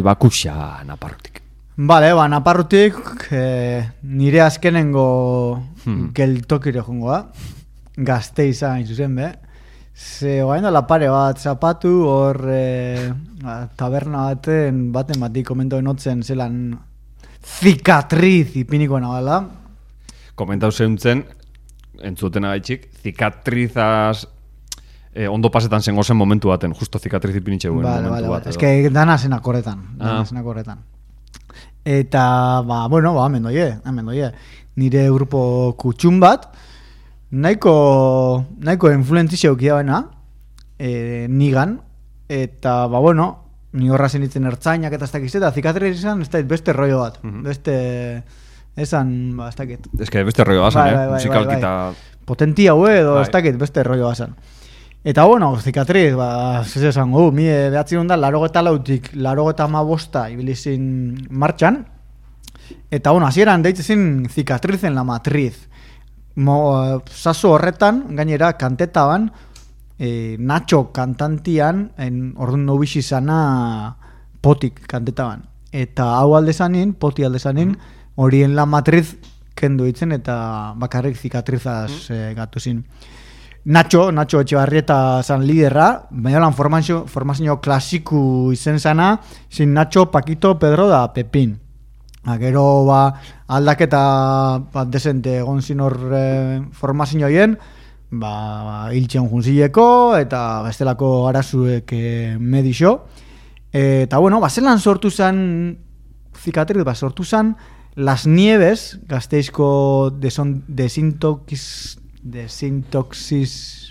bakuxa Naparrotik. Bale, ba, Naparrotik eh, nire azkenengo Hmm. geltokire jongoa. Gasteiza hain zuzen be. Ze oain da pare bat zapatu hor eh, taberna baten baten bati komento enotzen zelan zikatriz ipiniko nabala. Komentau zeuntzen, entzuten agaitxik, zikatrizaz eh, ondo pasetan zengo zen momentu baten, justo zikatriz ipinitxe guen Vale, momentu vale, bat. vale. Ez que dana zenak horretan. Dana Ah. zenak horretan. Eta, ba, bueno, ba, hemen doie, hemen doie. Nire grupo kutxun bat, nahiko, nahiko influentizia eukia bena, e, nigan, eta, ba, bueno, ni horra zenitzen ertzainak eta ez dakiz, eta zikatriz izan, ez dakit, beste rollo bat, Mhm. beste, esan, ba, ez dakit. Ez que beste rollo basan, Bai, eh? bai, bai, Musikalki bai, eta... Potentia hue edo Bai. ez dakit beste rollo basan. Eta bueno, zikatriz, ba, ez esango, mi behatzi da, laro eta lautik, laro eta amabosta ibilizin martxan, eta bueno, hasieran deitzezin zikatrizen la matriz. Mo, saso horretan, gainera, kantetaban, eh, Nacho kantantian, en, orduan nobixi zana potik kantetaban. Eta hau aldezanin, poti aldezanin, horien la matriz kendu ditzen eta bakarrik zikatrizaz eh, gatu zin. Nacho, Nacho Etxebarrieta zan liderra, baina lan formazio, formazio klasiku izen zana, zin Nacho, Paquito, Pedro da Pepin. Ha, gero ba, aldaketa bat desente egon zin hor eh, formazioen, ba, hiltzen junzileko eta bestelako arazuek eh, medixo. Eta bueno, ba, zelan sortu zen zikatriz, ba, sortu zen Las Nieves, Gasteizko deson, desintox, desintoxis,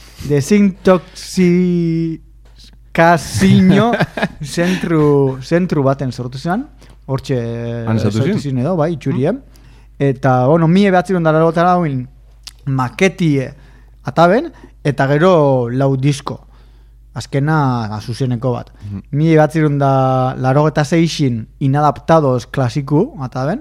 desintoxikazio zentru, zentru baten sortu zen, hortxe Han sortu sortu zen? zen edo, bai, itxurien. Eta, bueno, mie behatziron dara gotara hauin maketie ataben, eta gero lau disko. Azkena zuzeneko bat. Mila batzirun da larogeta seixin inadaptados klasiku, ataben,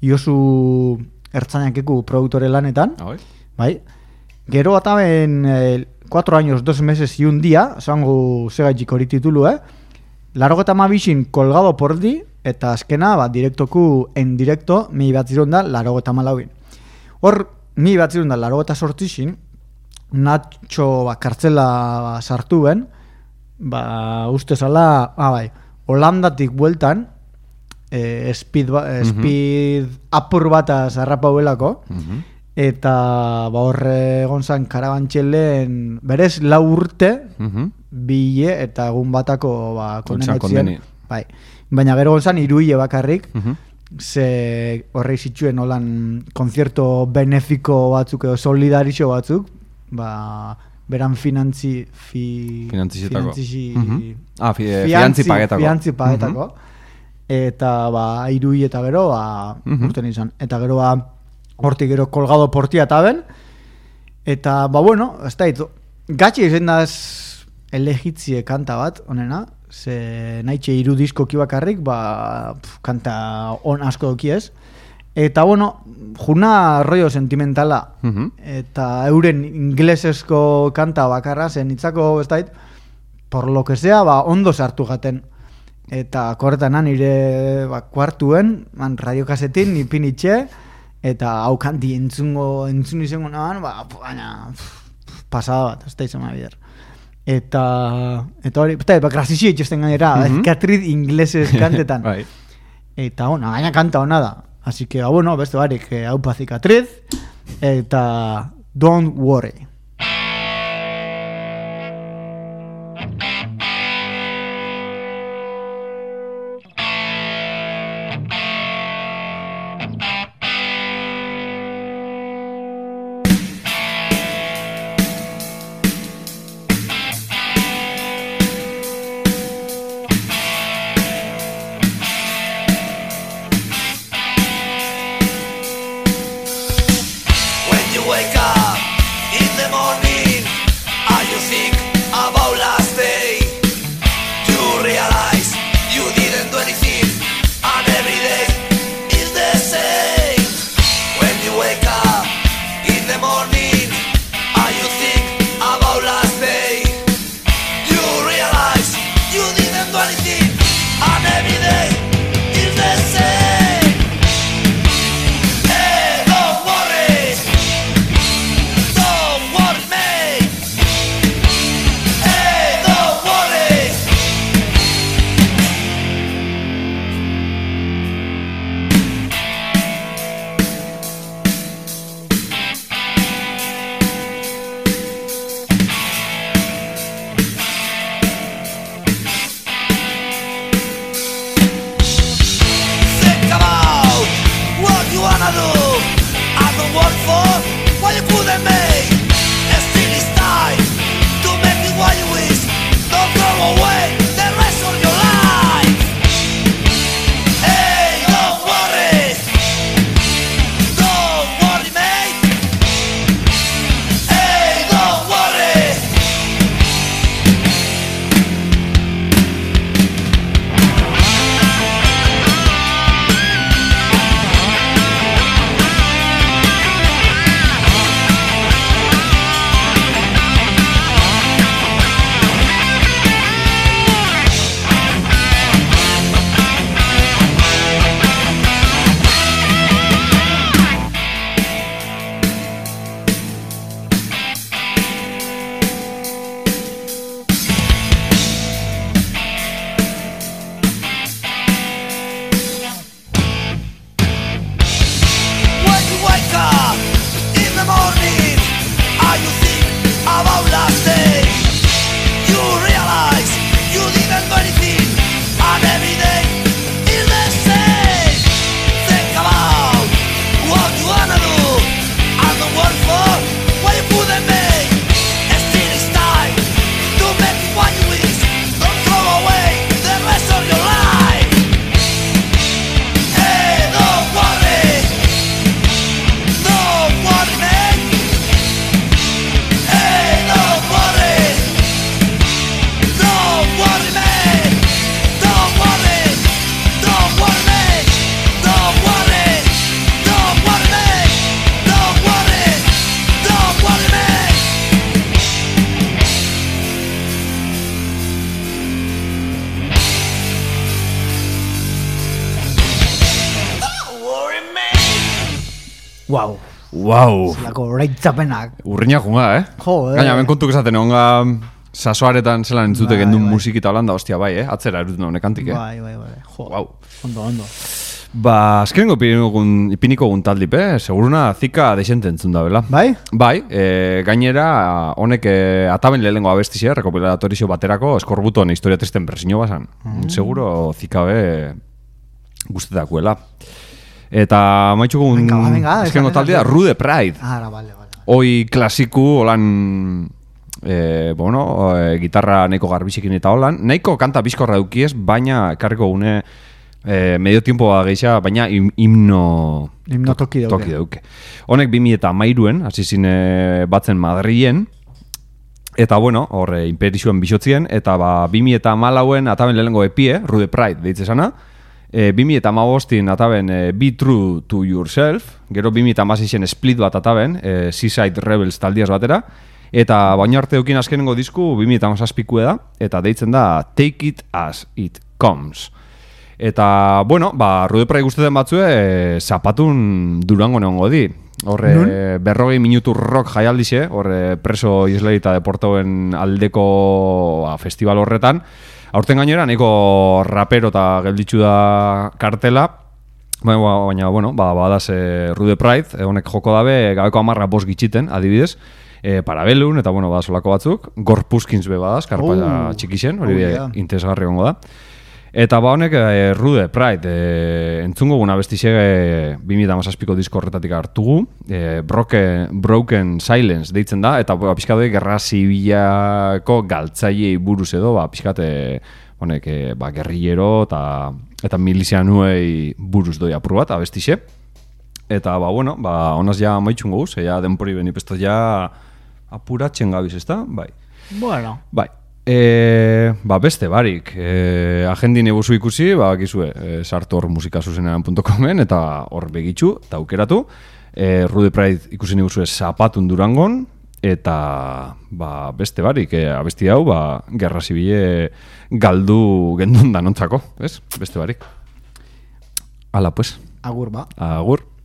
Iosu ertzainekeku produktore lanetan, Ah, bai? bai. Gero ataben eh, cuatro años, dos meses y un día, zango segaitik hori titulu, eh? Larogeta mabixin colgado por di, eta azkena, ba, direktoku en directo, mila batzirun da larogeta malauin. Hor, mila batzirun da larogeta sortixin, Nacho ba, kartzela sartu ben, ba, uste zala, ah, bai, Holandatik bueltan, eh, speed, ba, eh, speed apur bat zarrapauelako, Mhm. eta ba, horre egon zan karabantxelen, berez lau urte, Mhm. bile eta egun batako ba, Kontxan kondenatzien. kondeni. Bai. Baina gero egon zan iruile bakarrik, Mhm. ze horrei zituen holan konzierto benefiko batzuk edo solidarizio batzuk, ba, beran finantzi fi, Finantzizetako. finantzi- Mhm. Ah, fi, eh, fiantzi pagetako. fiantzi pagetako. Eta ba, irui eta gero ba, Mhm. urten izan. Eta gero ba, hortik gero kolgado portia eta ben. Eta ba, bueno, ez da ito. Gatxe izan daz elegitzie kanta bat, onena. Ze nahitxe iru diskoki bakarrik, ba, pf, kanta on asko dokiez. Eta bueno, juna rollo sentimentala. Mhm. Eta euren inglesesko kanta bakarra, zen itzako, ez dait, por lo que sea, ba, ondo sartu gaten. Eta korretan nire ba, kuartuen, man radiokasetin, ipinitxe, eta hau kanti entzungo, entzun izango nahan, ba, baina, pff, pasada bat, ez da izan bider. Eta, eta hori, eta, ba, grasixi etxesten gainera, Mhm. Katrid ingleses kantetan. Bai. Eta, bueno, gaina kanta hona da. Así que, ba, bueno, beste barik, eh, hau pazikatriz, eta Don't Worry. When you wake up in the morning and you think about last day, you realize you didn't do anything and every day is the same. When you wake up in the morning and you think about last day, you realize you didn't do anything and every day Wow. Wow. Zelako oraitzapenak. Urriña junga, eh? Jo, eh. Gaina, ben kontuk esaten onga sasoaretan zelan entzute Bai, gendun bai. musikita holanda, ostia, bai, eh? Atzera eruten honek antik, eh? Bai, bai, bai. Jo, Wow. ondo, ondo. Ba, azkenengo ipiniko- ipiniko gun taldip, eh? Seguruna zika desente entzun da, bela. Bai? Bai, e, gainera, honek e, ataben lehenengo abestixe, rekopilatorizio baterako, eskorbuton historia testen presio basan. Mm. Seguro zikabe guztetakuela. Eta maitxuko un Venga, ba, venga, azkenengo esan, taldea, esan. Rude Pride. Ah, vale, vale. Hoi klasiku, holan, e, bueno, e, gitarra nahiko garbisekin eta holan. Nahiko kanta bizkorra dukiez, baina ekarriko gune e, medio tiempo geixa, baina him, himno... Himno toki dauke. Toki dauke. Honek bi mila eta hamairuen, hasi zine batzen Madrilen, eta bueno, hor e, imperizuen bisotzien, eta ba, bi mila eta hamalauen ataben lehenengo epie, Rude Pride deitze sana, e, bi mila eta hamabostin ataben e, Be True to Yourself, gero bi mila eta hamaseizen Split bat ataben, e, Seaside Rebels taldiaz batera, eta baina arte dukin azkenengo disku bi mila eta hamazazpikue da, eta deitzen da Take It As It Comes. Eta, bueno, ba, Rude Pride guztetan batzue, e, zapatun Durango neongo di. Horre, berrogei minutu rock jaialdixe, horre preso islari eta deportauen aldeko a, festival horretan. Aurten gainera, nahiko rapero eta gelditzu da kartela, baina, baina bueno, ba, badaz e, Rude Pride, e, honek joko dabe, gabeko amarra bost gitxiten, adibidez, e, Parabellum, eta bueno, badazolako batzuk, Gorpuskins be badaz, karpaila Oh. txikixen, hori Oh, be, yeah. interesgarri gongo da. Eta ba honek e, Rude Pride e, entzungo guna bestixe e, bi mila hamazazpiko disko horretatik hartugu, e, Broken, Broken Silence deitzen da, eta ba, pixka doi gerra zibilako galtzaiei buruz edo, ba, pixkat e, honek e, ba, gerrillero eta, eta milizianuei buruz doi apur bat, abestixe. Eta ba, bueno, ba, honaz ja maitxungo guz, ja denpori benipesto ja apuratzen gabiz, ezta? Bai. Bueno. Bai. E, ba beste barik, e, agendin ebuzu ikusi, ba gizue, e, sartu hor musikasuzenean punto comen eta hor begitxu eta aukeratu. E, Rude Pride ikusi neguzue Zapatun Durangon, eta ba, beste barik, e, abesti hau, ba, gerra zibile galdu gendun danontzako, ez? Beste barik. Hala, pues. Agur, ba. Agur.